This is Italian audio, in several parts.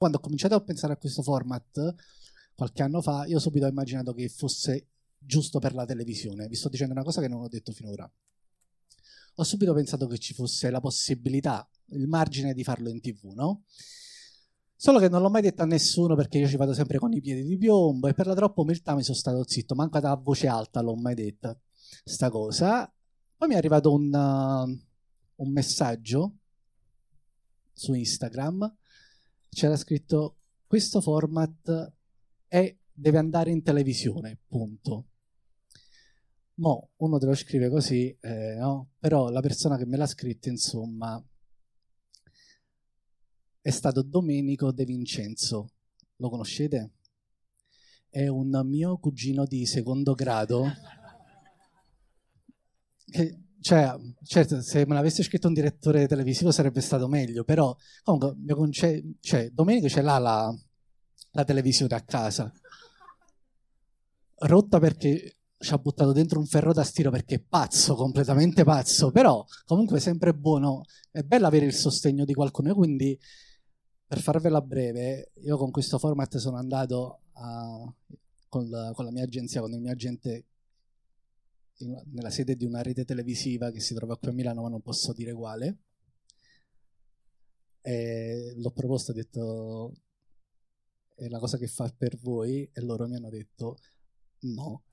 Quando ho cominciato a pensare a questo format, qualche anno fa, io subito ho immaginato che fosse giusto per la televisione. Vi sto dicendo una cosa che non ho detto finora. Ho subito pensato che ci fosse la possibilità, il margine di farlo in TV, no? Solo che non l'ho mai detto a nessuno perché io ci vado sempre con i piedi di piombo e per la troppa umiltà mi sono stato zitto, manco a voce alta l'ho mai detta sta cosa. Poi mi è arrivato un messaggio su Instagram, c'era scritto: questo format deve andare in televisione, punto. Mo uno te lo scrive così, no? Però la persona che me l'ha scritto, insomma, è stato Domenico De Vincenzo. Lo conoscete? È un mio cugino di secondo grado. Che, cioè, certo, se me l'avesse scritto un direttore televisivo sarebbe stato meglio, però comunque Domenico ce l'ha la televisione a casa. Rotta perché ci ha buttato dentro un ferro da stiro perché è pazzo, completamente pazzo, però comunque sempre buono. È bello avere il sostegno di qualcuno, quindi per farvela breve, io con questo format sono andato con la mia agenzia, con il mio agente, nella sede di una rete televisiva che si trova qui a Milano, ma non posso dire quale. E l'ho proposto, ho detto: è la cosa che fa per voi, e loro mi hanno detto no.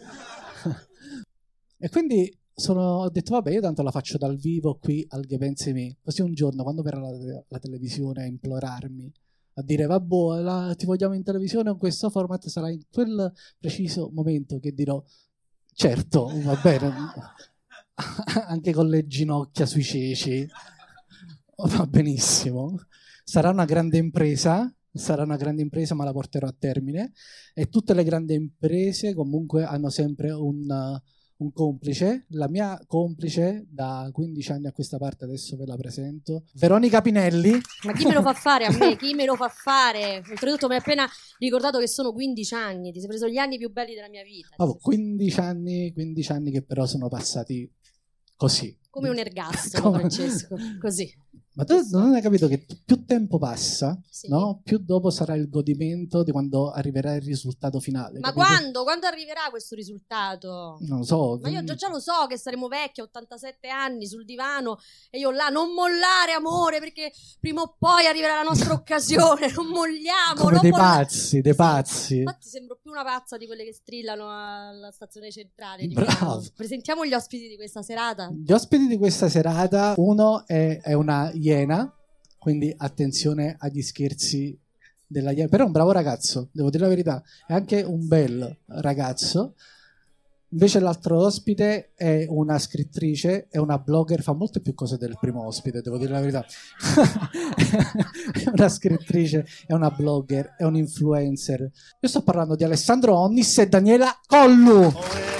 E quindi ho detto vabbè, io tanto la faccio dal vivo qui al Che Pensi Me, così un giorno quando verrà la televisione a implorarmi, a dire vabbè ti vogliamo in televisione con questo format, sarà in quel preciso momento che dirò certo, va bene, anche con le ginocchia sui ceci, va benissimo, sarà una grande impresa, ma la porterò a termine, e tutte le grandi imprese comunque hanno sempre un complice. La mia complice da 15 anni a questa parte, adesso ve la presento, Veronica Pinelli. Ma chi me lo fa fare a me? Chi me lo fa fare? Oltretutto mi hai appena ricordato che sono 15 anni, ti sei preso gli anni più belli della mia vita. 15 anni che però sono passati così. Come un ergastolo, Francesco, così. Ma tu non hai capito che più tempo passa, sì, no? Più dopo sarà il godimento di quando arriverà il risultato finale. Ma capito? quando? Quando arriverà questo risultato? Non lo so. Ma io già lo so che saremo vecchi, 87 anni, sul divano, e io là, non mollare amore, perché prima o poi arriverà la nostra occasione, non molliamo. Come non dei pazzi, dei pazzi. Infatti sembro più una pazza di quelle che strillano alla stazione centrale di Bravo. Milano. Presentiamo gli ospiti di questa serata. Gli ospiti di questa serata, uno è una iena, quindi attenzione agli scherzi della iena, però è un bravo ragazzo, devo dire la verità, è anche un bel ragazzo. Invece l'altro ospite è una scrittrice, è una blogger, fa molte più cose del primo ospite, devo dire la verità. È una scrittrice, è una blogger, è un influencer. Io sto parlando di Alessandro Onnis e Daniela Collu.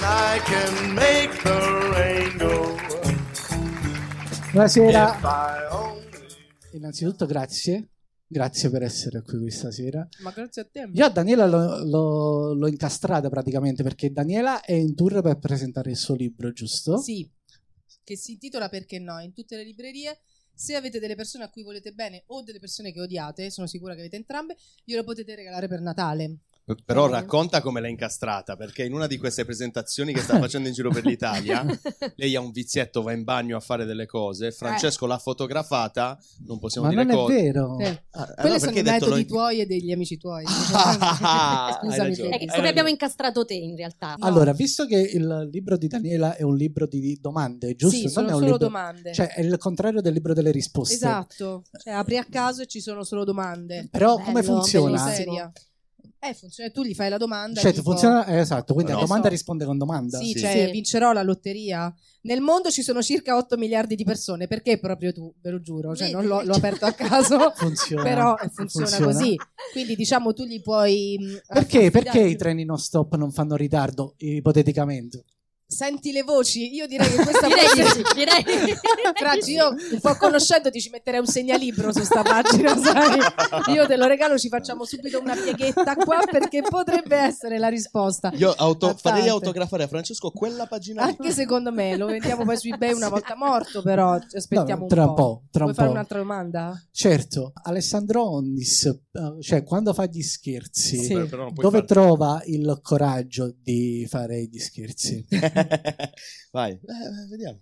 Buonasera. Innanzitutto grazie per essere qui questa sera. Ma grazie a te. Io a Daniela l'ho incastrata praticamente, perché Daniela è in tour per presentare il suo libro, giusto? Sì, che si intitola Perché no, in tutte le librerie. Se avete delle persone a cui volete bene o delle persone che odiate, sono sicura che avete entrambe, glielo potete regalare per Natale. Però racconta come l'ha incastrata, perché in una di queste presentazioni che sta facendo in giro per l'Italia lei ha un vizietto, va in bagno a fare delle cose, Francesco l'ha fotografata, non possiamo dire cosa. Ma non cosa. è vero. Quelli sono i metodi tuoi e degli amici tuoi. Scusami, come abbiamo incastrato te in realtà. No. Allora, visto che il libro di Daniela è un libro di domande, giusto? Sì, non sono è un solo libro... domande. Cioè, è il contrario del libro delle risposte. Esatto, cioè, apri a caso e ci sono solo domande. Però bello, come funziona? Seria. Funziona, tu gli fai la domanda. Cioè, tipo... funziona, esatto, quindi No. a domanda risponde con domanda. Sì, cioè vincerò la lotteria. Nel mondo ci sono circa 8 miliardi di persone. Perché proprio tu? Ve lo giuro, cioè non l'ho aperto a caso. Funziona. Però funziona così. Quindi diciamo tu gli puoi... Perché i treni non stop non fanno ritardo, ipoteticamente? Senti le voci? Io direi che questa Direi di sì, direi. Fraggi, io un po' conoscendoti ci metterei un segnalibro su sta pagina, sai? Io te lo regalo, ci facciamo subito una pieghetta qua perché potrebbe essere la risposta. Io Tante. farei autografare a Francesco quella pagina lì. Anche secondo me, lo vendiamo poi su eBay una volta morto, però ci aspettiamo Tra un po'. tra Vuoi un fare po'. un'altra domanda? Certo, Alessandro Ondis, cioè quando fa gli scherzi, Sì. Però non puoi dove farlo. trova il coraggio di fare gli scherzi? Vai, vediamo.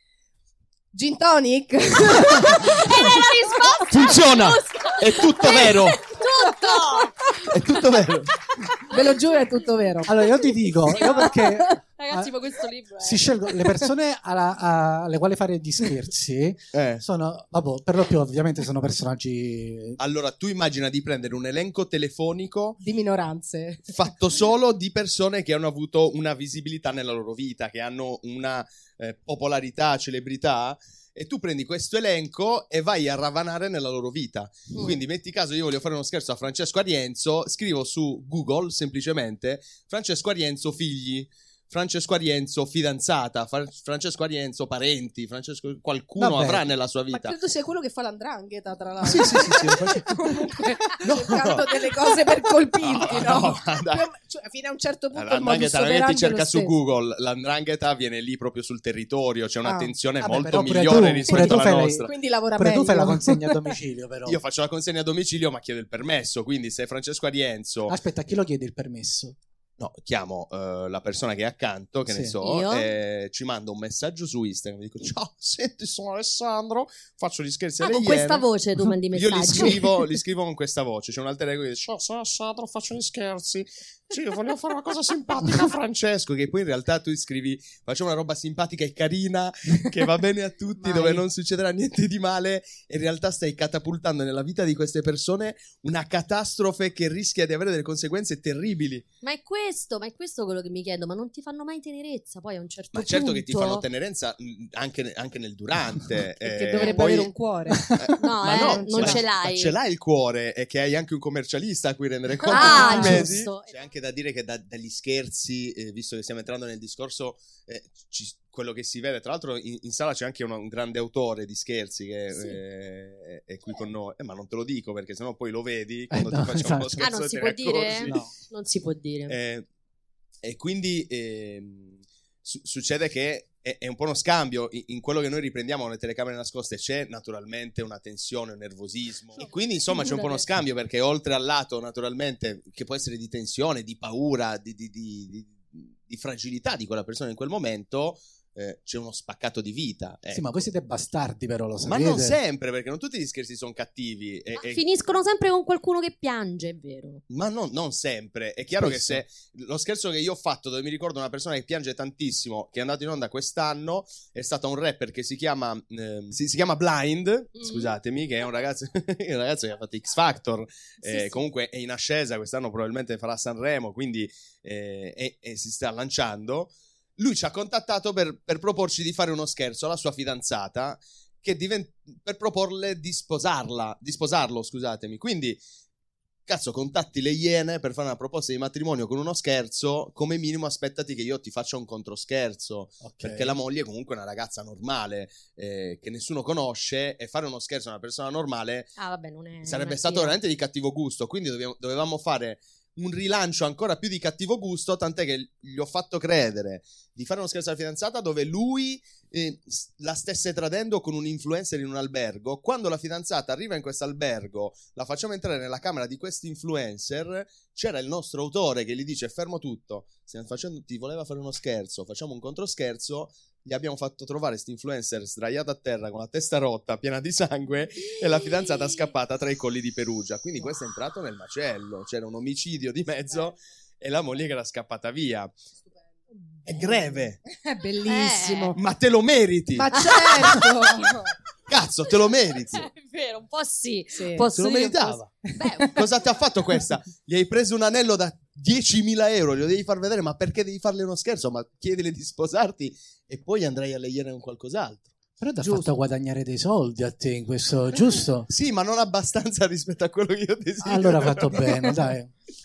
Gin tonic? Ed è la risposta Funziona! giusta. È tutto vero! Tutto! È tutto vero! Ve lo giuro, è tutto vero. Allora io ti dico, io perché Ragazzi, ma questo libro è... si scelgono le persone alle quali fare gli scherzi sono, vabbè, per lo più ovviamente sono personaggi. Allora, tu immagina di prendere un elenco telefonico Di minoranze. fatto solo di persone che hanno avuto una visibilità nella loro vita, che hanno una popolarità, celebrità, e tu prendi questo elenco e vai a ravanare nella loro vita. Quindi metti caso io voglio fare uno scherzo a Francesco Arienzo, scrivo su Google semplicemente Francesco Arienzo figli, Francesco Arienzo fidanzata, Francesco Arienzo parenti, Francesco qualcuno Vabbè. avrà nella sua Ma vita. credo sia quello che fa l'andrangheta, tra l'altro. Sì, Comunque, cercando delle cose per colpirti, no? dai. Cioè, fino a un certo punto il modus L'andrangheta non è che operandi ti è lo cerca su stesso. Google, l'andrangheta viene lì proprio sul territorio, c'è un'attenzione Vabbè, molto però pure migliore tu rispetto alla fai nostra. Quindi lavora Pure tu fai la meglio. consegna a domicilio, però. Io faccio la consegna a domicilio ma chiedo il permesso, quindi se Francesco Arienzo Aspetta, a chi lo chiedi il permesso? no, chiamo la persona che è accanto, che ne Sì. so, Io? ci manda un messaggio su Instagram, dico ciao, senti, sono Alessandro, faccio gli scherzi alle con Iene. questa voce tu mandi Io messaggi. li scrivo con questa voce. C'è un alter ego che dice: ciao, sono Alessandro, faccio gli scherzi. Sì, voglio fare una cosa simpatica a Francesco. Che poi in realtà tu scrivi: facciamo una roba simpatica e carina che va bene a tutti, Mai. dove non succederà niente di male. E in realtà stai catapultando nella vita di queste persone una catastrofe che rischia di avere delle conseguenze terribili. Ma è questo quello che mi chiedo, ma non ti fanno mai tenerezza poi a un certo Ma punto? certo che ti fanno tenerenza anche nel durante. Perché dovrebbe poi- avere un cuore. No, ma non ma- ce ma l'hai. ce l'hai il cuore e che hai anche un commercialista a cui rendere conto Ah, tutti i mesi. giusto. C'è anche da dire che dagli scherzi, visto che stiamo entrando nel discorso, quello che si vede, tra l'altro in sala c'è anche un grande autore di scherzi che Sì. è qui con noi, ma non te lo dico perché sennò poi lo vedi quando no, ti facciamo lo esatto. scherzo non e si te può ne dire? accorgi. No. Non si può dire. E quindi succede che è un po' uno scambio in quello che noi riprendiamo le telecamere nascoste. C'è naturalmente una tensione, un nervosismo e quindi insomma c'è un po' uno scambio, perché oltre al lato naturalmente che può essere di tensione, di paura, di fragilità di quella persona in quel momento, c'è uno spaccato di vita. Sì, ma voi siete bastardi, però lo Ma sapete. non sempre, perché non tutti gli scherzi sono cattivi. Ma finiscono sempre con qualcuno che piange, è vero. Ma non sempre. È chiaro Spesso. che se lo scherzo che io ho fatto, dove mi ricordo una persona che piange tantissimo, che è andato in onda quest'anno, è stato un rapper che si chiama si chiama Blind, scusatemi, che è un ragazzo che ha fatto X Factor, Sì. comunque è in ascesa, quest'anno probabilmente farà Sanremo, quindi e si sta lanciando. Lui ci ha contattato per proporci di fare uno scherzo alla sua fidanzata, per proporle di sposarlo, scusatemi. Quindi, cazzo, contatti le Iene per fare una proposta di matrimonio con uno scherzo, come minimo aspettati che io ti faccia un controscherzo, Ok. perché la moglie è comunque una ragazza normale, che nessuno conosce, e fare uno scherzo a una persona normale Ah, vabbè, non è... sarebbe non è stato figo. veramente di cattivo gusto. Quindi dovevamo fare un rilancio ancora più di cattivo gusto, tant'è che gli ho fatto credere di fare uno scherzo alla fidanzata dove lui la stesse tradendo con un influencer in un albergo. Quando la fidanzata arriva in questo albergo, la facciamo entrare nella camera di questo influencer, c'era il nostro autore che gli dice: fermo tutto, ti voleva fare uno scherzo, facciamo un controscherzo. Gli abbiamo fatto trovare questo influencer sdraiato a terra con la testa rotta, piena di sangue, e la fidanzata scappata tra i colli di Perugia. Quindi questo è entrato nel macello, c'era un omicidio di mezzo e la moglie che era scappata via. È greve, È bellissimo. ma te lo meriti. Ma certo. Cazzo, te lo meriti. È vero, un po' sì. Sì. Un po' Se lo sì, meritava. Beh, Cosa ti ha fatto questa? Gli hai preso un anello da 10.000 euro, glielo devi far vedere, ma perché devi farle uno scherzo? Ma chiedile di sposarti e poi andrai alle Iene con qualcos'altro. Però ti ha Giusto. fatto guadagnare dei soldi a te in questo, giusto? Sì, ma non abbastanza rispetto a quello che io desidero. Allora ha fatto bene, dai.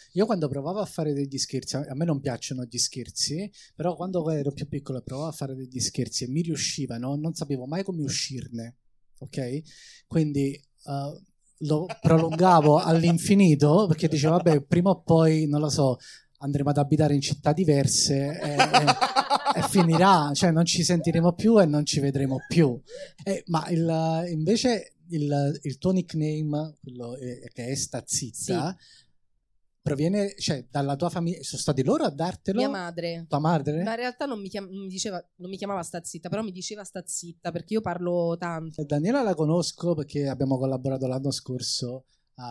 Io quando provavo a fare degli scherzi, a me non piacciono gli scherzi, però quando ero più piccolo provavo a fare degli scherzi e mi riuscivano, non sapevo mai come uscirne, ok? Quindi lo prolungavo all'infinito perché dicevo, vabbè, prima o poi, non lo so, andremo ad abitare in città diverse e finirà, cioè non ci sentiremo più e non ci vedremo più. Ma invece il tuo nickname, quello che è Sta Zitta, proviene, cioè, dalla tua famiglia? Sono stati loro a dartelo? Mia madre. Tua madre? Ma in realtà non mi chiamava Sta Zitta, però mi diceva Sta Zitta perché io parlo tanto. Daniela la conosco perché abbiamo collaborato l'anno scorso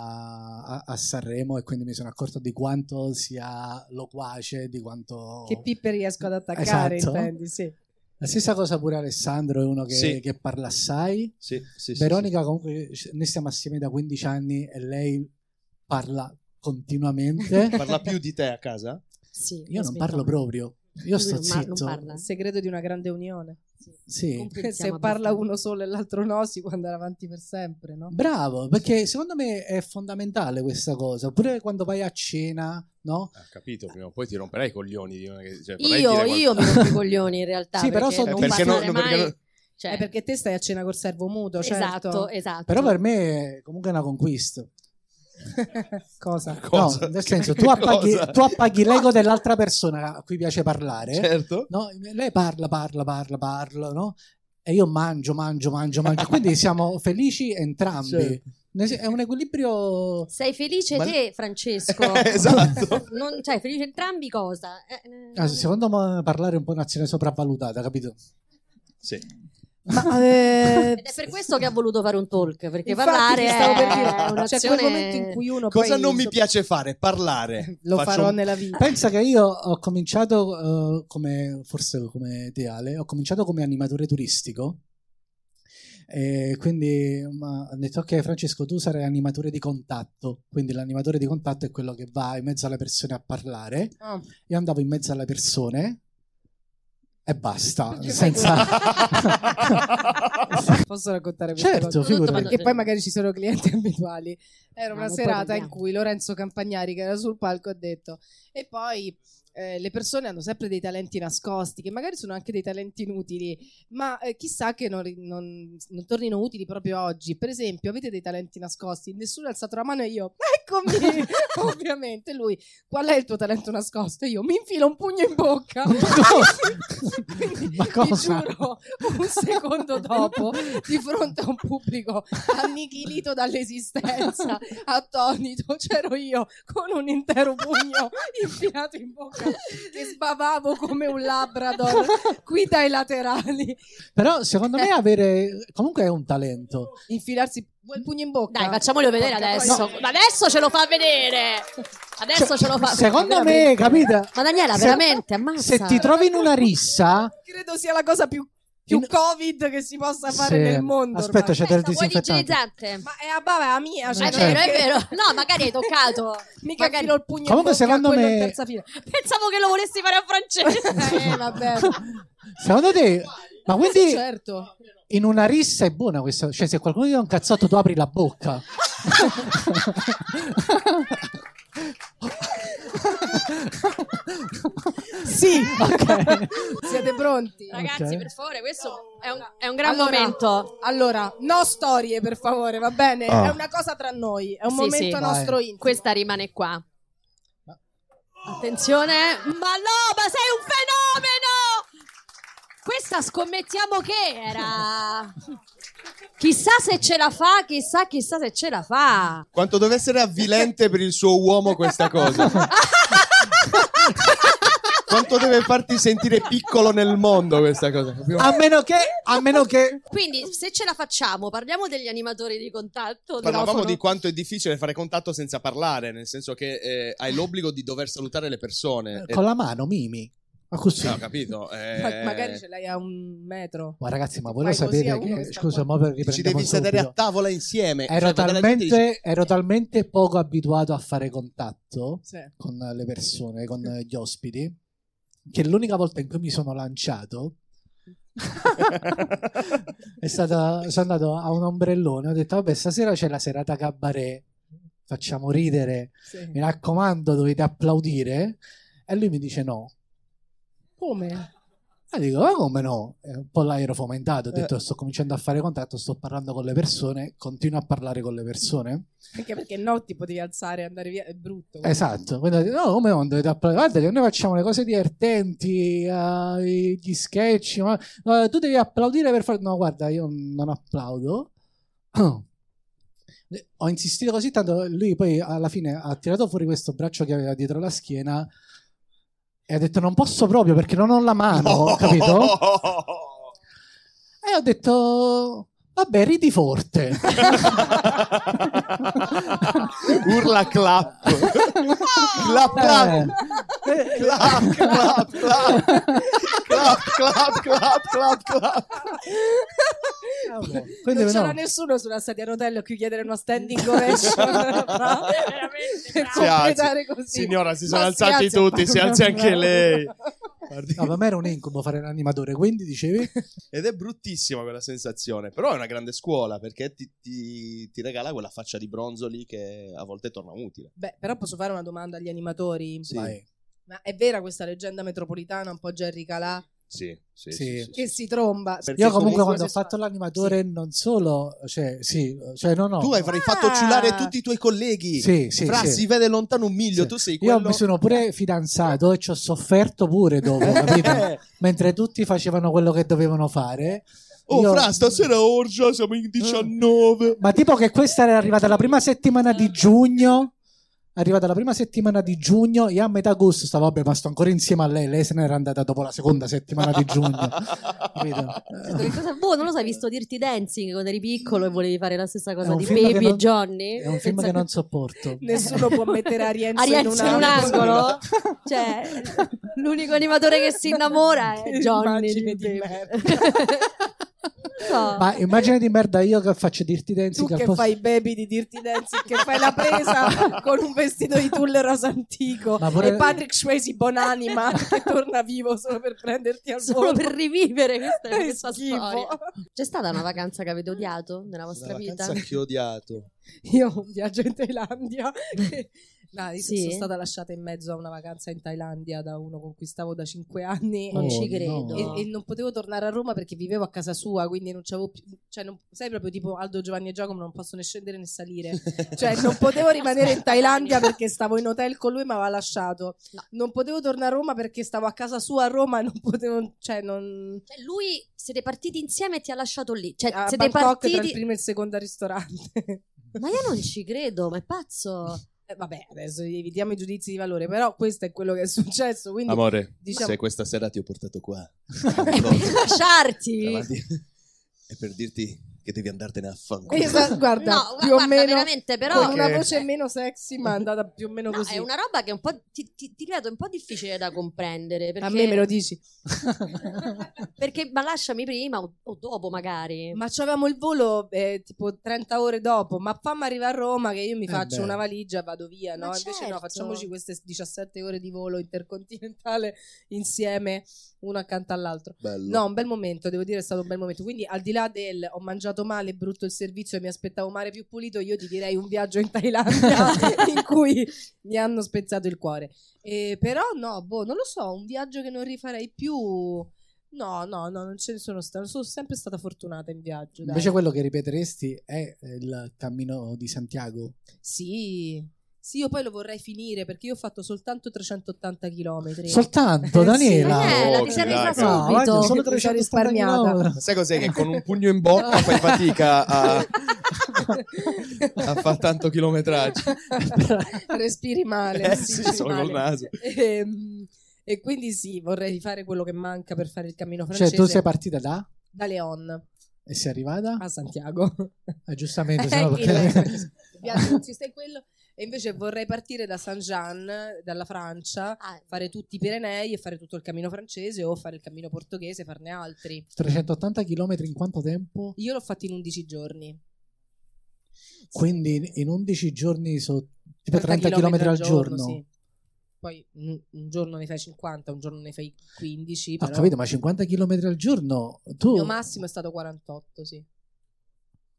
a Sanremo e quindi mi sono accorto di quanto sia loquace, di quanto... Che pippe riesco ad attaccare, Esatto. intendi, sì. La stessa cosa pure Alessandro, è uno che parla assai. Sì, Veronica comunque, noi stiamo assieme da 15 anni e lei parla continuamente. Parla più di te a casa? Sì, Io non parlo proprio, io sto Non zitto. parla. Il segreto di una grande unione. Sì. Compensiamo Se parla abbastanza. uno solo e l'altro no, si può andare avanti per sempre, no? Bravo, perché secondo me è fondamentale questa cosa. Oppure quando vai a cena, no? Capito, prima o poi ti romperai i coglioni. Cioè, Io mi rompo i coglioni in realtà. Sì, però perché sono non perché parlare no, mai. perché no- Cioè, Perché te stai a cena col servo muto, certo. esatto. Però per me è comunque una conquista. Cosa? Cosa? No, nel senso, Che tu appaghi, cosa? tu appaghi l'ego dell'altra persona a cui piace parlare, Certo. no? Lei parla, no? E io mangio. Quindi siamo felici entrambi. È un equilibrio. sei felice Ma- te, Francesco? Esatto. Cioè, felice entrambi cosa? Secondo me parlare è un po' un'azione sopravvalutata, capito? Sì. Ma, Ed è per questo che ha voluto fare un talk, perché infatti, parlare ti stavo per è dire, c'è un'azione... quel momento in cui uno Cosa poi non mi piace fare? Parlare. lo Faccio farò un- nella vita. Pensa che io ho cominciato forse come te Ale, ho cominciato come animatore turistico. E quindi ho detto, ok Francesco, tu sarai animatore di contatto, quindi l'animatore di contatto è quello che va in mezzo alle persone a parlare. Ah. Io andavo in mezzo alle persone e basta, Perché senza... Posso raccontare questa Certo, cosa? figurati. Perché poi magari ci sono clienti abituali. Era una non puoi serata in cambiare. cui Lorenzo Campagnari, che era sul palco, ha detto: e poi le persone hanno sempre dei talenti nascosti, che magari sono anche dei talenti inutili, ma chissà che non tornino utili proprio oggi. Per esempio, avete dei talenti nascosti? Nessuno ha alzato la mano e io, eccomi! Ovviamente lui, qual è il tuo talento nascosto? E io, mi infilo un pugno in bocca. Quindi, Ma cosa? ti giuro, un secondo dopo, di fronte a un pubblico annichilito dall'esistenza, attonito, c'ero io con un intero pugno infilato in bocca che sbavavo come un labrador qui dai laterali. Però secondo me avere comunque è un talento. Infilarsi il pugno in bocca. Dai, facciamolo vedere Porca adesso. troia. Ma adesso ce lo fa vedere. Adesso ce lo fa. Secondo me, Veramente. capito? Ma Daniela, Se- veramente, ammazza. Se ti trovi in una rissa, Credo sia la cosa più In- Covid che si possa fare Sì. nel mondo. Aspetta, ormai. c'è del Aspetta, vuoi disinfettante. l'igienizzante? Ma è a bava la mia, cioè È non vero, che- è vero. No, magari hai toccato. Mica Magari- filo il pugno Comunque, in bocca secondo a quello me- in terza fila. Pensavo che lo volessi fare a Francesco. Vabbè. secondo te, ma quindi Sì, certo. in una rissa è buona questa? Cioè, se qualcuno ti dà un cazzotto, tu apri la bocca. Sì. Ok. Siete pronti? Ragazzi, Ok. per favore, questo è un gran Allora, momento. Allora, no storie per favore, va bene? Ah. È una cosa tra noi, è un Sì, momento sì. nostro intimo. Questa rimane qua. Attenzione. Ma no, ma sei un fenomeno! Questa scommettiamo che era. Chissà se ce la fa, chissà se ce la fa. Quanto deve essere avvilente per il suo uomo questa cosa. Quanto deve farti sentire piccolo nel mondo questa cosa. A meno che Quindi, se ce la facciamo, parliamo degli animatori di contatto. Parlavamo microfono. di quanto è difficile fare contatto senza parlare, nel senso che hai l'obbligo di dover salutare le persone. con la mano mimi. Ma così. No, capito? Magari ce l'hai a 1 metro. Ma ragazzi, ma voi lo Fai così sapete a uno che che sta scusa, qua. mo per Ci riprendiamo devi sedere a subito. tavola insieme. Ero Cioè, quando la gente dice- ero talmente poco abituato a fare contatto Sì. con le persone, con gli ospiti, che l'unica volta in cui mi sono lanciato sono andato a un ombrellone, ho detto vabbè stasera c'è la serata cabaret, facciamo ridere, Sì. mi raccomando dovete applaudire, e lui mi dice no. Come? E dico, ma come no? E un po' là ero fomentato, ho detto sto cominciando a fare contatto, sto parlando con le persone, continuo a parlare con le persone. Anche perché no, ti potevi alzare e andare via, è brutto. Esatto, quindi ho detto, no, come non dovete applaudire? Guarda che noi facciamo le cose divertenti, gli sketch, tu devi applaudire per fare... No, guarda, io non applaudo. Ho insistito così tanto, lui poi alla fine ha tirato fuori questo braccio che aveva dietro la schiena e ha detto non posso proprio perché non ho la mano, capito? E ho detto vabbè, ridi forte. Urla clap. Clap clap. Clap clap clap. Clap clap clap clap clap. Quindi, non c'era no. nessuno sulla sedia a rotelle a cui chiedere una standing ovation per Si alzi. completare così. Signora, si sono Ma alzati alza. tutti, si alzi anche lei. No, per me era un incubo fare l'animatore, quindi dicevi? Ed è bruttissima quella sensazione, però è una grande scuola perché ti regala quella faccia di bronzoli che a volte torna utile. Beh, però posso fare una domanda agli animatori? Sì. Vai. Ma è vera questa leggenda metropolitana, un po' Jerry Calà, Sì, sì, Sì. sì, sì. che si tromba? Perché Io comunque come quando ho cose fatto fa- l'animatore non solo, cioè no. Tu avrai fatto ciulare tutti i tuoi colleghi. Sì, Fra, sì. si vede lontano un miglio, Sì. tu sei Io quello... mi sono pure fidanzato e ci ho sofferto pure dopo, capito? Mentre tutti facevano quello che dovevano fare. Oh, io- fra, stasera orgia, siamo in 19. Ma tipo che questa era arrivata la prima settimana di giugno. Arrivata la prima settimana di giugno, io a metà agosto stavo, vabbè, ma sto ancora insieme a lei se n'era andata dopo la seconda settimana di giugno. Capito? Che cosa- boh, non lo sai, hai visto Dirty Dancing quando eri piccolo e volevi fare la stessa cosa un di film che Baby non- e Johnny? È un film che non sopporto. Nessuno può mettere Arienzo, Arienzo in un angolo? Cioè, l'unico animatore che si innamora è Che Johnny. immagine di Baby. merda. No. Ma immagine di merda io che faccio Dirty Tu Dancing al che posto- fai Baby di Dirty Dancing, che fai la presa con un vestito di tulle rosa antico, Ma pure- e Patrick Swayze buonanima che torna vivo solo per prenderti al Solo volo. per rivivere questa, È questa schifo. storia. C'è stata una vacanza che avete odiato nella vostra Una vita? vacanza che ho odiato. Io ho un viaggio in Thailandia. No, io Sì? sono stata lasciata in mezzo a una vacanza in Thailandia da uno con cui stavo da 5 anni. Non Oh, ci no. credo. E non potevo tornare a Roma perché vivevo a casa sua, quindi non c'avevo più, cioè sai proprio tipo Aldo, Giovanni e Giacomo, non posso né scendere né salire, cioè non potevo rimanere in Thailandia perché stavo in hotel con lui, mi aveva lasciato. No. Non potevo tornare a Roma perché stavo a casa sua a Roma e non potevo, cioè non Cioè, lui siete partiti insieme e ti ha lasciato lì. Cioè, a siete Bangkok tra il partiti. primo e il secondo al ristorante. Ma io non ci credo, ma è pazzo. Vabbè, adesso evitiamo i giudizi di valore, però questo è quello che è successo, quindi Amore, diciamo- se questa sera ti ho portato qua Per lasciarti. davanti, è per dirti che devi andartene a fanculo. guarda, No, più guarda, o meno veramente, però. con una Che- voce meno sexy, ma è andata più o meno No, così. è una roba che è un po'. Ti ripeto, è un po' difficile da comprendere. Perché, A me lo dici. Perché, ma lasciami prima o dopo, magari. Ma c'avevamo il volo tipo 30 ore dopo, ma fammi arrivare a Roma che io mi faccio beh. una valigia e vado via, no? Ma Invece no, certo. facciamoci queste 17 ore di volo intercontinentale insieme, uno accanto all'altro. Bello. No, un bel momento, devo dire è stato un bel momento. Quindi al di là del ho mangiato male, brutto il servizio e mi aspettavo mare più pulito, io ti direi un viaggio in Thailandia in cui mi hanno spezzato il cuore. Però no, boh, non lo so, un viaggio che non rifarei più. No, non ce ne sono stata. Sono sempre stata fortunata in viaggio. Dai. Invece quello che ripeteresti è il cammino di Santiago. Sì, io poi lo vorrei finire perché io ho fatto soltanto 380 km. Soltanto, Sì. Daniela. Daniela, Oh, ti sei che resa raga. No, subito. guarda, solo Mi sono 380 risparmiata. chilometri. Sai cos'è? Che con un pugno in bocca fai fatica a fare tanto chilometraggio. Respiri male. Sì, respiri solo male. col naso. E quindi sì, vorrei rifare quello che manca per fare il cammino Cioè, francese tu sei partita da Leon e sei arrivata? a Santiago. Giustamente, sennò Il perché... viaggio consiste in quello. E invece vorrei partire da Saint-Jean, dalla Francia, Ah, fare tutti i Pirenei e fare tutto il cammino francese o fare il cammino portoghese, farne altri. 380 km in quanto tempo? Io l'ho fatto in 11 giorni. Quindi in 11 giorni sono tipo 30 chilometri km al giorno. sì. Poi un giorno ne fai 50, un giorno ne fai 15. Ho Però capito, ma 50 km al giorno il tu... mio massimo è stato 48, sì.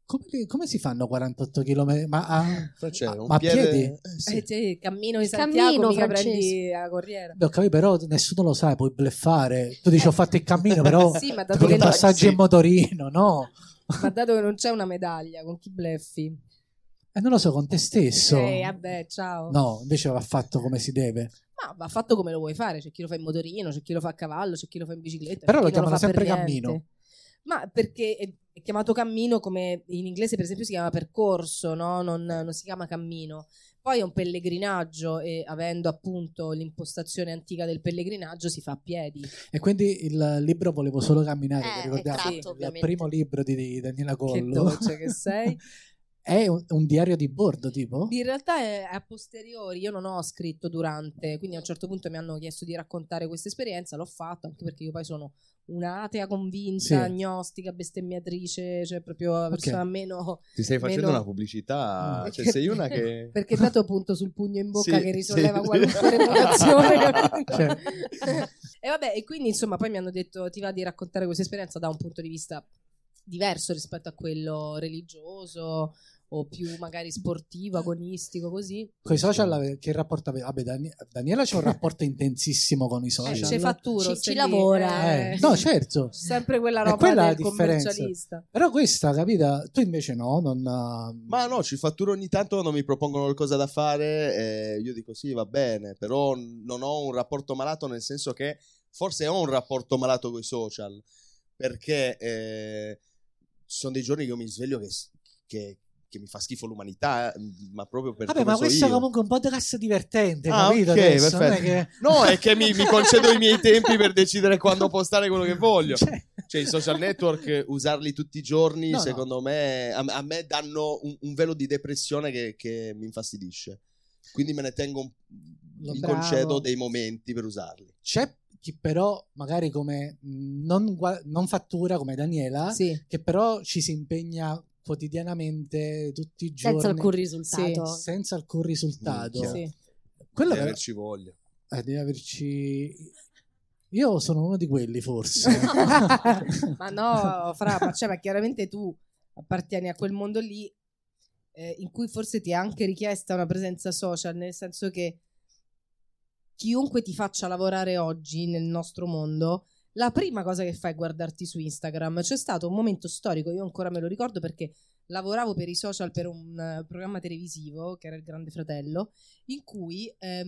Come si fanno 48 km? Ma Francesco, a piedi? Sì. Cioè, cammino di Il Santiago, cammino, mica Francesco. prendi la corriera. Beh, ho capito, però nessuno lo sa, puoi bluffare. Tu dici ho fatto il cammino, però Sì, ma ti dato prendi che un passaggio in motorino, no? Ma dato che non c'è una medaglia, con chi bleffi? Non lo so, con te stesso. Vabbè, ciao. No, invece va fatto come si deve. Ma va fatto come lo vuoi fare. C'è chi lo fa in motorino, c'è chi lo fa a cavallo, c'è chi lo fa in bicicletta. Però c'è lo chi non chiamano fa per sempre niente. cammino. Ma perché è chiamato cammino come in inglese, per esempio, si chiama percorso, no? Non si chiama cammino. Poi è un pellegrinaggio e avendo appunto l'impostazione antica del pellegrinaggio si fa a piedi. E quindi il libro Volevo solo camminare, che È ricordiamo, tratto, il ovviamente. primo libro di Daniela Che Gollo. dolce che sei. È un diario di bordo, tipo? In realtà è a posteriori, io non ho scritto durante, quindi a un certo punto mi hanno chiesto di raccontare questa esperienza, l'ho fatto anche perché io poi sono un'atea convinta, Sì. agnostica, bestemmiatrice, cioè proprio la persona meno... Ti stai facendo meno- una pubblicità, cioè Perché- sei una che... Perché dato punto sul pugno in bocca Sì, che risolleva sì. qualunque reputazione. capito? Cioè. E vabbè, e quindi insomma poi mi hanno detto ti va di raccontare questa esperienza da un punto di vista diverso rispetto a quello religioso o più magari sportivo, agonistico, così. Con i social che rapporto aveva? Vabbè, Daniela c'ha un rapporto intensissimo con i social. Ci fatturo, Ci stai lì, lavora. No, certo. sempre quella È roba quella la del differenza. commercialista. Però questa, capita? Tu invece no, non... Ma no, ci fatturo ogni tanto quando mi propongono qualcosa da fare, io dico sì, va bene, però non ho un rapporto malato, nel senso che forse ho un rapporto malato con i social, perché ci sono dei giorni che io mi sveglio che mi fa schifo l'umanità, ma proprio per Vabbè, come ma so questo è io. comunque un podcast divertente, Ah, capito? ok, adesso? Non è perfetto. che... No, è che mi concedo i miei tempi per decidere quando postare quello che voglio. Cioè, Cioè, i social network, usarli tutti i giorni, No, secondo me, a me danno un velo di depressione che mi infastidisce. Quindi me ne tengo, mi Bravo. concedo dei momenti per usarli. c'è chi però magari come non fattura come Daniela, Sì. che però ci si impegna quotidianamente tutti i giorni Senza alcun risultato. senza alcun risultato. Minchia. Sì. Quello Devi che averci voglia. devi averci. Io sono uno di quelli, forse. Ma no, ma chiaramente tu appartieni a quel mondo lì in cui forse ti è anche richiesta una presenza social, nel senso che chiunque ti faccia lavorare oggi nel nostro mondo, la prima cosa che fai è guardarti su Instagram. C'è stato un momento storico, io ancora me lo ricordo perché lavoravo per i social per un programma televisivo che era Il Grande Fratello, in cui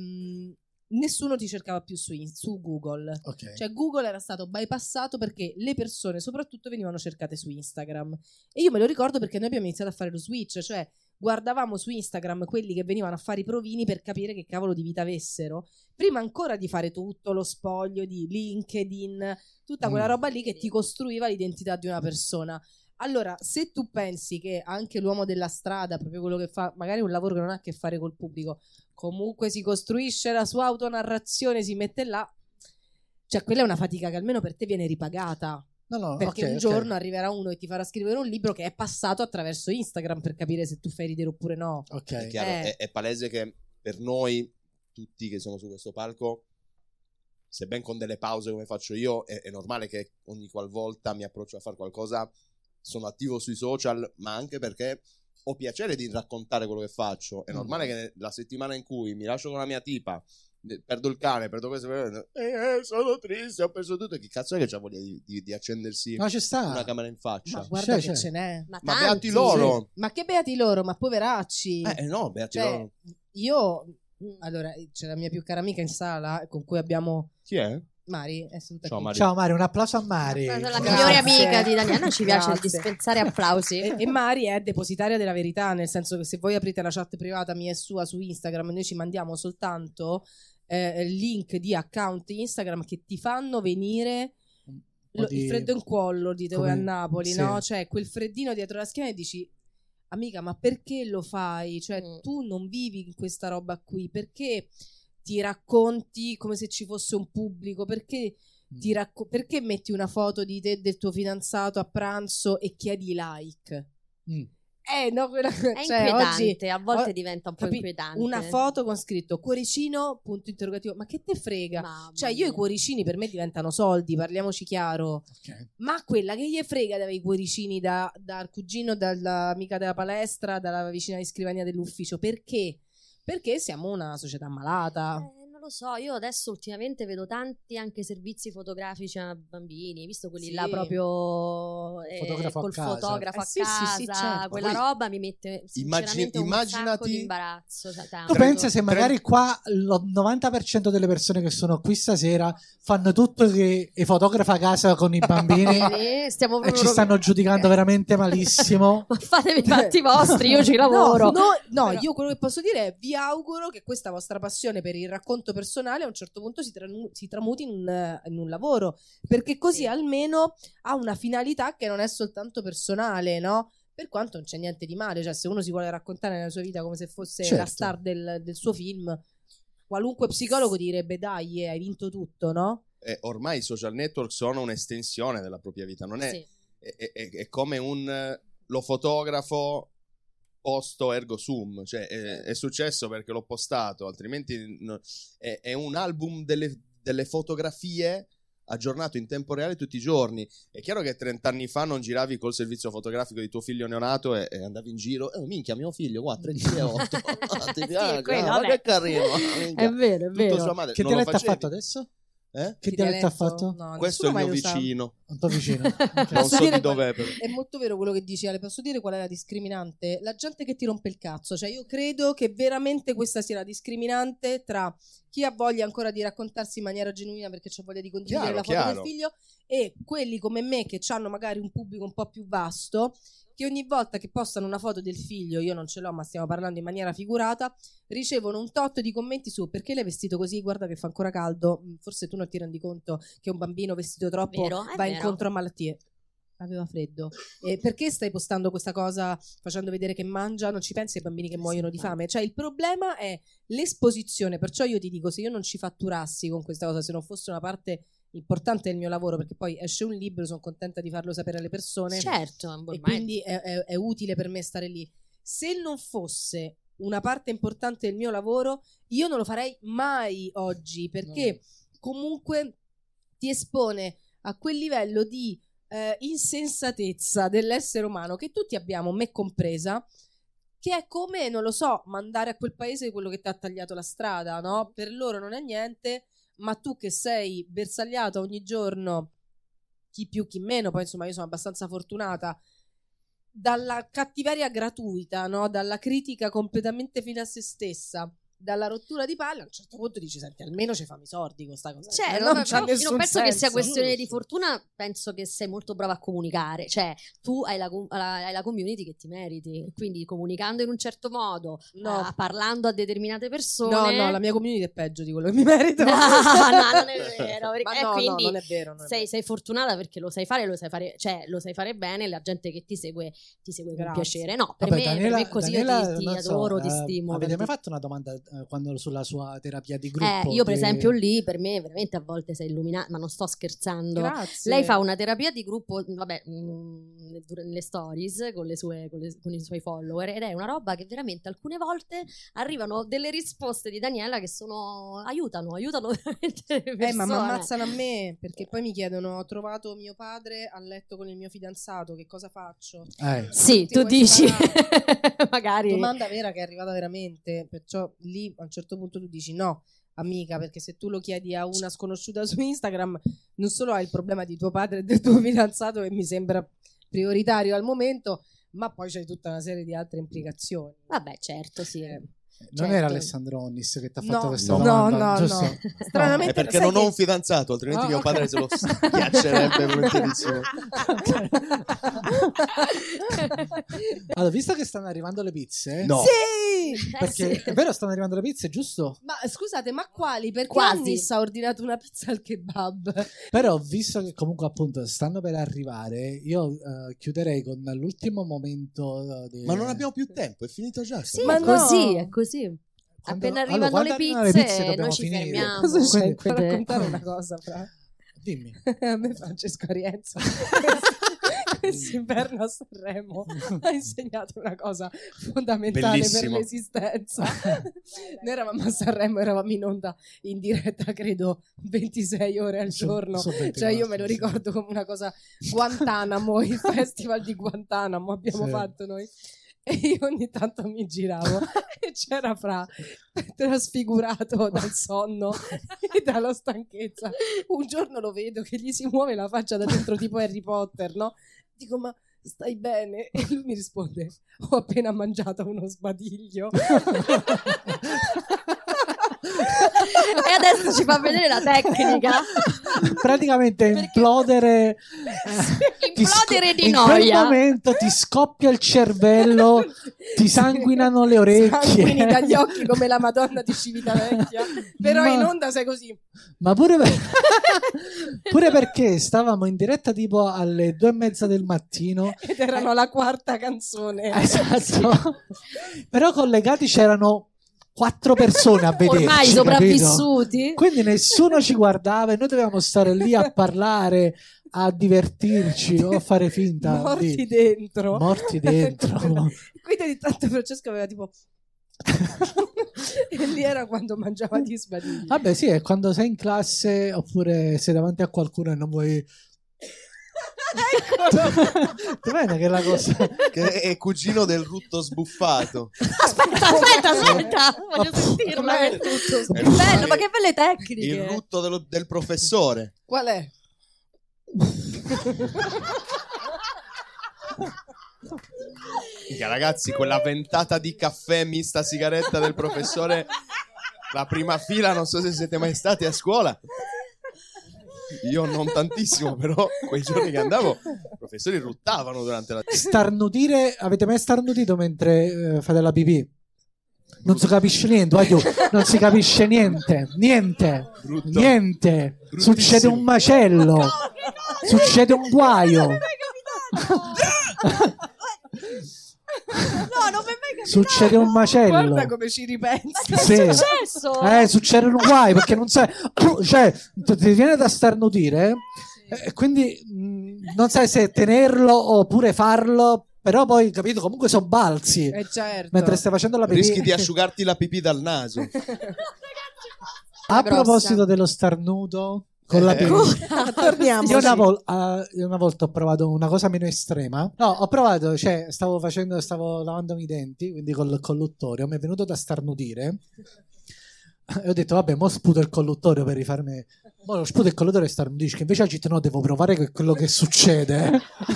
nessuno ti cercava più su Google. Ok. Cioè Google era stato bypassato perché le persone soprattutto venivano cercate su Instagram. E io me lo ricordo perché noi abbiamo iniziato a fare lo switch, cioè guardavamo su Instagram quelli che venivano a fare i provini per capire che cavolo di vita avessero, prima ancora di fare tutto lo spoglio di LinkedIn, tutta quella roba lì che ti costruiva l'identità di una persona. Allora, se tu pensi che anche l'uomo della strada, proprio quello che fa magari un lavoro che non ha a che fare col pubblico, comunque si costruisce la sua autonarrazione, si mette là, cioè quella è una fatica che almeno per te viene ripagata. No, Perché ok, un ok. giorno arriverà uno e ti farà scrivere un libro che è passato attraverso Instagram per capire se tu fai ridere oppure no. Ok. È chiaro, è palese che per noi, tutti che siamo su questo palco, sebbene con delle pause come faccio io, è normale che ogni qualvolta mi approccio a fare qualcosa sono attivo sui social, ma anche perché ho piacere di raccontare quello che faccio. È normale che la settimana in cui mi lascio con la mia tipa, perdo il cane, perdo questo, sono triste, ho perso tutto. Che cazzo è che c'ha voglia di accendersi No, ci sta. una camera in faccia? Ma guarda C'è. che ce n'è. Ma Ma tanti. beati loro! Ma che beati loro, ma poveracci. No, beati Cioè, loro. io allora c'è la mia più cara amica in sala con cui abbiamo Chi è? Mari, è seduta Ciao qui. Mari. Ciao Mari, un applauso a Mari. La Grazie. migliore amica di Daniela, ci piace Grazie. dispensare applausi. E Mari è depositaria della verità, nel senso che se voi aprite la chat privata mia e sua su Instagram, noi ci mandiamo soltanto link di account Instagram che ti fanno venire il freddo in cuore, dite voi a Napoli, sì. no? Cioè quel freddino dietro la schiena e dici amica, ma perché lo fai? Cioè tu non vivi in questa roba qui, perché ti racconti come se ci fosse un pubblico, perché perché metti una foto di te e del tuo fidanzato a pranzo e chiedi like? No, quella, È cioè, inquietante, oggi, a volte diventa un po' inquietante. Una foto con scritto cuoricino, punto interrogativo. Ma che te frega? Mamma Cioè, io i mia. cuoricini per me diventano soldi, parliamoci chiaro. Ok. Ma quella che gli frega dai cuoricini dal cugino, dall'amica della palestra, dalla vicina di scrivania dell'ufficio? Perché? Perché siamo una società malata. Non lo so, io adesso ultimamente vedo tanti anche servizi fotografici a bambini, visto quelli Sì. là proprio Fotografo a col casa. fotografo a Sì, casa, sì, certo. quella Poi roba mi mette sinceramente un sacco immaginati- di imbarazzo. Cioè, Tu tanto. pensa se magari qua il 90% delle persone che sono qui stasera fanno tutto che e fotografa a casa con i bambini Bene, stiamo e proprio ci stanno giudicando veramente malissimo. Ma fatevi i fatti vostri, io ci lavoro. No, Però- io quello che posso dire è vi auguro che questa vostra passione per il racconto personale a un certo punto si tramuti in un lavoro, perché così Sì. almeno ha una finalità che non è soltanto personale, no? Per quanto non c'è niente di male, cioè se uno si vuole raccontare nella sua vita come se fosse Certo. la star del suo film, qualunque psicologo direbbe dai, hai vinto tutto, no? Ormai i social network sono un'estensione della propria vita, non è, Sì. è come lo fotografo posto ergo sum, cioè è successo perché l'ho postato, altrimenti è un album delle fotografie aggiornato in tempo reale tutti i giorni. È chiaro che 30 anni fa non giravi col servizio fotografico di tuo figlio neonato e andavi in giro, minchia mio figlio qua 13,8 ti Sì, piace? quello, Ma vabbè. che carino, minchia. È vero, è Tutto vero. sua madre. Che Non lo dialetto ha facevi? fatto adesso? Eh? Che dialetto ha fatto? No, Questo è il nessuno mio mai lo sa. vicino, Un po' vicino. non Posso so dire di dov'è però. È molto vero quello che dici, Ale. Posso dire qual è la discriminante? La gente che ti rompe il cazzo. Cioè, io credo che veramente questa sia la discriminante tra chi ha voglia ancora di raccontarsi in maniera genuina perché c'ha voglia di condividere Chiaro, la foto chiaro. del figlio, e quelli come me che hanno magari un pubblico un po' più vasto, che ogni volta che postano una foto del figlio, io non ce l'ho ma stiamo parlando in maniera figurata, ricevono un tot di commenti su perché l'hai vestito così, guarda che fa ancora caldo, forse tu non ti rendi conto che un bambino vestito troppo Vero, è va vero. incontro a malattie. Aveva freddo. Perché stai postando questa cosa facendo vedere che mangia? Non ci pensi ai bambini che muoiono di fame? Cioè, il problema è l'esposizione. Perciò io ti dico, se io non ci fatturassi con questa cosa, se non fosse una parte importante del mio lavoro, perché poi esce un libro, sono contenta di farlo sapere alle persone, Certo, e ormai quindi è utile per me stare lì. Se non fosse una parte importante del mio lavoro, io non lo farei mai oggi, perché comunque ti espone a quel livello di insensatezza dell'essere umano che tutti abbiamo, me compresa, che è come, non lo so, mandare a quel paese quello che ti ha tagliato la strada, no? Per loro non è niente, ma tu che sei bersagliato ogni giorno, chi più chi meno, poi insomma io sono abbastanza fortunata, dalla cattiveria gratuita, no? Dalla critica completamente fine a se stessa, dalla rottura di palle, a un certo punto dici, senti, almeno ci fammi i soldi con sta cosa. Cioè, non c'ha io non nessun penso che sia senso. questione di fortuna, penso che sei molto brava a comunicare, cioè tu hai la community che ti meriti, quindi comunicando in un certo modo, No. parlando a determinate persone. No, la mia community è peggio di quello che mi merito. No, non è vero, Ma perché- no, quindi non è vero. Non è vero. sei fortunata perché lo sai fare, cioè lo sai fare bene, la gente che ti segue con Grazie. piacere. No, per Vabbè, me è così, Daniela, io ti non so, adoro, ti stimo. Avete mai tanti- fatto una domanda quando sulla sua terapia di gruppo? io per che- esempio lì, per me veramente a volte sei illuminata, ma non sto scherzando. Grazie. Lei fa una terapia di gruppo, vabbè, nelle stories con i suoi follower, ed è una roba che veramente alcune volte arrivano delle risposte di Daniela che aiutano veramente le persone. Ma mi ammazzano a me, perché poi mi chiedono, ho trovato mio padre a letto con il mio fidanzato, che cosa faccio? Sì, Tutti tu questi dici parati. magari Domanda vera che è arrivata veramente, perciò lì a un certo punto tu dici no, amica, perché se tu lo chiedi a una sconosciuta su Instagram, non solo hai il problema di tuo padre e del tuo fidanzato, che mi sembra prioritario al momento, ma poi c'hai tutta una serie di altre implicazioni. vabbè, certo, sì. Non certo. era Alessandro Onnis che ti ha fatto No, questa no, domanda, no, giusto? no. Stranamente È perché sai non ho che- un fidanzato, altrimenti Ah, mio ok. padre se lo schiaccerebbe volentierissimo. Allora, visto che stanno arrivando le pizze, No. Sì! perché sì. è vero stanno arrivando le pizze, giusto? Ma scusate, ma quali? Perché Quasi. Annis ha ordinato una pizza al kebab? Però visto che comunque appunto stanno per arrivare, io chiuderei con l'ultimo momento Ma non abbiamo più tempo, è finito già. Sì, Ma è no. così, è così. Quando- Appena allora, arrivano quando le arrivano pizze, dobbiamo noi ci finire. fermiamo. Cosa c'è? Quindi- Puoi raccontare una cosa, Fra? Dimmi. A me Francesco Arienza Quest'inverno a Sanremo ha insegnato una cosa fondamentale Bellissimo. per l'esistenza. Noi eravamo a Sanremo, eravamo in onda in diretta, credo 26 ore al giorno. Cioè io me lo ricordo come una cosa. Guantanamo, il festival di Guantanamo abbiamo fatto noi. E io ogni tanto mi giravo e c'era Fra trasfigurato dal sonno e dalla stanchezza. Un giorno lo vedo che gli si muove la faccia da dentro tipo Harry Potter, no? Dico, ma stai bene? E lui mi risponde, ho appena mangiato uno sbadiglio. E adesso ci fa vedere la tecnica. Praticamente implodere Implodere di in noia. quel momento ti scoppia il cervello, ti sanguinano le orecchie. Sanguini dagli occhi come la Madonna di Civitavecchia. Però in onda sei così. Ma pure perché stavamo in diretta tipo alle 2:30 del mattino. Ed erano la quarta canzone. Esatto. Però collegati c'erano 4 persone a vederci. Ormai capito? sopravvissuti. Quindi nessuno ci guardava e noi dovevamo stare lì a parlare, a divertirci o a fare finta. Morti di- dentro. Morti dentro. Quindi ogni tanto Francesco aveva tipo e lì era quando mangiava gli sbadigli. Vabbè, sì, è quando sei in classe oppure sei davanti a qualcuno e non vuoi. Bene che è la cosa. Che è cugino del rutto sbuffato. Aspetta, voglio sentirla. Com'è È il tutto? bello, ma che belle tecniche. Il rutto del professore. Qual è? Mica, ragazzi, quella ventata di caffè mista sigaretta del professore, la prima fila, non so se siete mai stati a scuola. Io non tantissimo, però quei giorni che andavo i professori ruttavano durante la Starnutire, avete mai starnutito mentre fate la pipì? Non si capisce niente, guarda, non si capisce niente. Brutto. Niente. Bruttissimo. Succede un macello. Succede un guaio. No, non mi è mai capitato. Succede un macello. Guarda come ci ripensa. Sì. È successo? Succede un guaio perché non sai, cioè ti viene da starnutire quindi non sai se tenerlo oppure farlo, però poi capito comunque sobbalzi Certo. mentre stai facendo la pipì. rischi di asciugarti la pipì dal naso. A grossa. proposito dello starnuto con la pipì, Torniamo. io una volta ho provato una cosa meno estrema. No, ho provato, cioè stavo lavandomi i denti, quindi col colluttorio, mi è venuto da starnutire e ho detto vabbè, mo sputo il colluttorio per rifarmi. Mo lo sputo il colluttorio e starnutisco, invece agito no, devo provare quello che succede.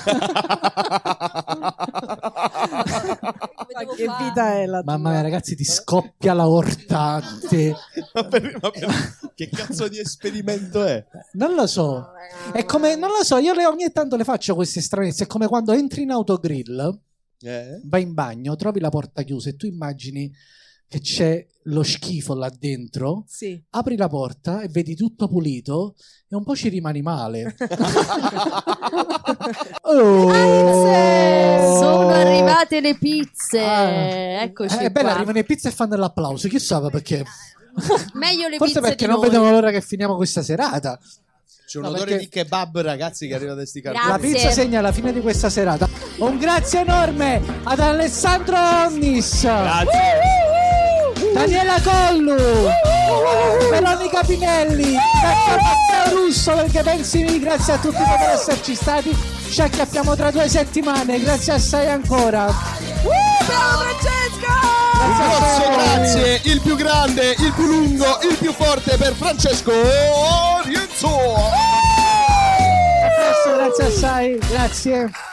Ma che vita è la tua? Mamma mia, ragazzi, ti scoppia l'aorta. Che cazzo di esperimento è? Non lo so. È come, non lo so, io ogni tanto le faccio queste stranezze. È come quando entri in autogrill, vai in bagno, trovi la porta chiusa e tu immagini che c'è lo schifo là dentro. Sì. Apri la porta e vedi tutto pulito e un po' ci rimani male. Sono arrivate le pizze. Eccoci È bella, qua. arrivano le pizze e fanno l'applauso. Chissà perché. Meglio le Forse pizze perché di non noi. vedono l'ora che finiamo questa serata. C'è un No, odore perché- di kebab, ragazzi, che arriva da sti cartoni. La Grazie. pizza segna la fine di questa serata. Un grazie enorme ad Alessandro Onnis, Daniela Collu, Veronica Pinelli, Matteo Russo, perché pensi, grazie a tutti per esserci stati. Ci acchiappiamo tra 2 settimane. Grazie assai ancora. Bravo Francesco! Un grosso grazie, il più grande, il più lungo, il più forte per Francesco Rienzo. Grazie assai, grazie.